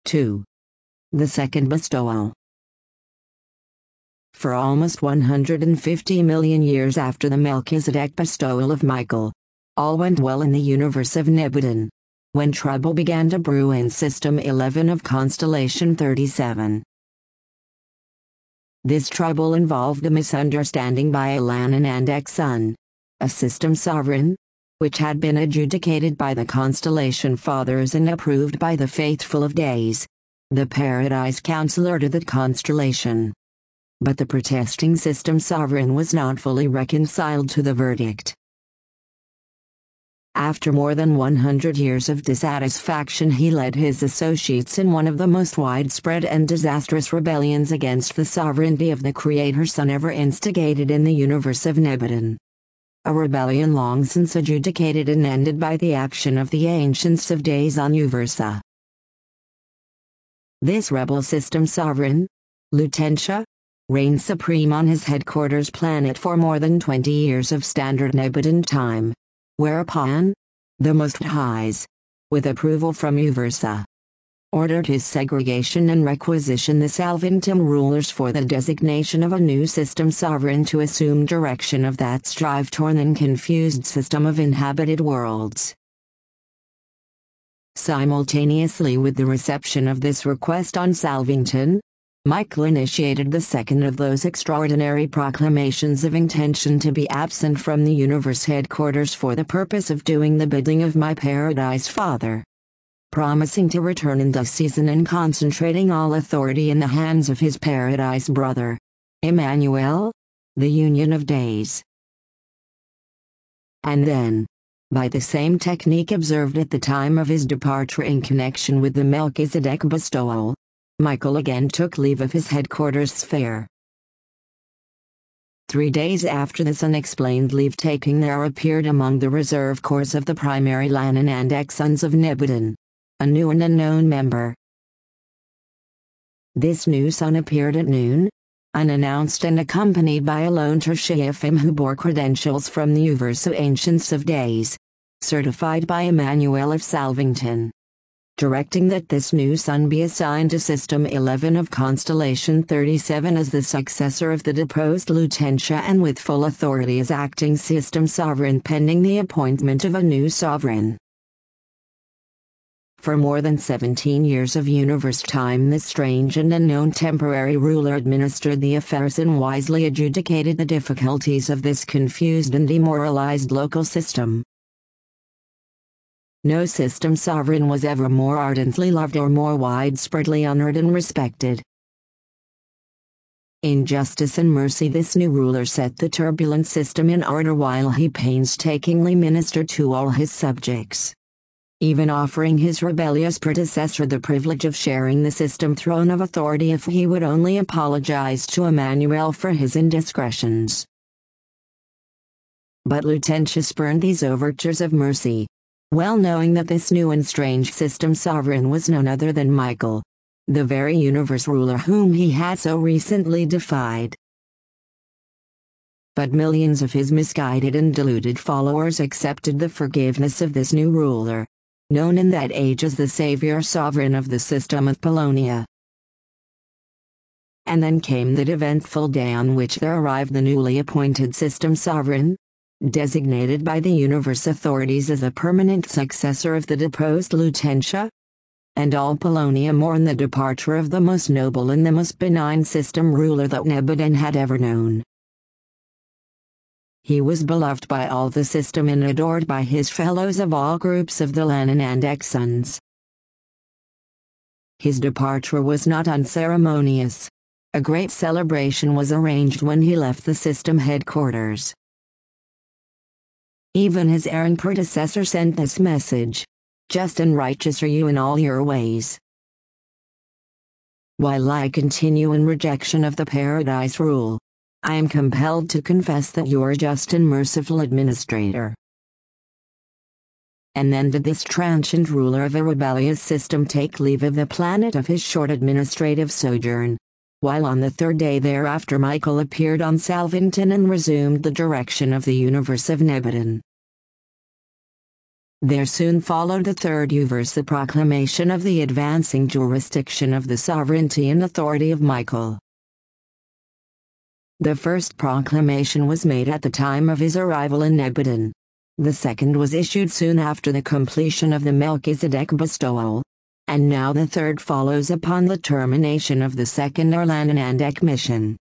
2. The second bestowal. For almost 150 million years after the Melchizedek bestowal of Michael, all went well in the universe of Nibidan, when trouble began to brew in System 11 of Constellation 37. This trouble involved a misunderstanding by Elan and Andexun, a system sovereign, which had been adjudicated by the Constellation Fathers and approved by the Faithful of Days, the Paradise Counselor to the constellation. But the protesting system sovereign was not fully reconciled to the verdict. After more than 100 years of dissatisfaction, he led his associates in one of the most widespread and disastrous rebellions against the sovereignty of the Creator Son ever instigated in the universe of Nibidan. A rebellion long since adjudicated and ended by the action of the Ancients of Days on Uversa. This rebel system sovereign, Lutentia, reigned supreme on his headquarters planet for more than 20 years of standard Nibidan time, whereupon, the Most Highs, with approval from Uversa, ordered his segregation and requisitioned the Salvington rulers for the designation of a new system sovereign to assume direction of that strife-torn and confused system of inhabited worlds. Simultaneously with the reception of this request on Salvington, Michael initiated the second of those extraordinary proclamations of intention to be absent from the universe headquarters for the purpose of doing the bidding of my Paradise Father, promising to return in this season and concentrating all authority in the hands of his Paradise brother, Emmanuel, the Union of Days. And then, by the same technique observed at the time of his departure in connection with the Melchizedek bestowal, Michael again took leave of his headquarters sphere. 3 days after this unexplained leave-taking, there appeared among the reserve corps of the primary Lannan and Exons of Nibidan a new and unknown member. This new son appeared at noon, unannounced and accompanied by a lone Tertiafim who bore credentials from the Uversa Ancients of Days, certified by Emmanuel of Salvington, directing that this new son be assigned to System 11 of Constellation 37 as the successor of the deposed Lutentia and with full authority as acting system sovereign pending the appointment of a new sovereign. For more than 17 years of universe time, this strange and unknown temporary ruler administered the affairs and wisely adjudicated the difficulties of this confused and demoralized local system. No system sovereign was ever more ardently loved or more widespreadly honored and respected. In justice and mercy, this new ruler set the turbulent system in order while he painstakingly ministered to all his subjects, even offering his rebellious predecessor the privilege of sharing the system throne of authority if he would only apologize to Emmanuel for his indiscretions. But Lutentia spurned these overtures of mercy, well knowing that this new and strange system sovereign was none other than Michael, the very universe ruler whom he had so recently defied. But millions of his misguided and deluded followers accepted the forgiveness of this new ruler, known in that age as the savior sovereign of the system of Polonia. And then came that eventful day on which there arrived the newly appointed system sovereign, designated by the universe authorities as a permanent successor of the deposed Lutentia, and all Polonia mourned the departure of the most noble and the most benign system ruler that Nibidan had ever known. He was beloved by all the system and adored by his fellows of all groups of the Lannan and Exons. His departure was not unceremonious. A great celebration was arranged when he left the system headquarters. Even his errant predecessor sent this message: "Just and righteous are you in all your ways. While I continue in rejection of the Paradise rule, I am compelled to confess that you are just and merciful administrator." And then did this transient ruler of a rebellious system take leave of the planet of his short administrative sojourn, while on the 3rd day thereafter Michael appeared on Salvington and resumed the direction of the universe of Nibidan. There soon followed the third Uversa proclamation of the advancing jurisdiction of the sovereignty and authority of Michael. The first proclamation was made at the time of his arrival in Nebadon. The second was issued soon after the completion of the Melchizedek bestowal. And now the third follows upon the termination of the second Orlananandek mission.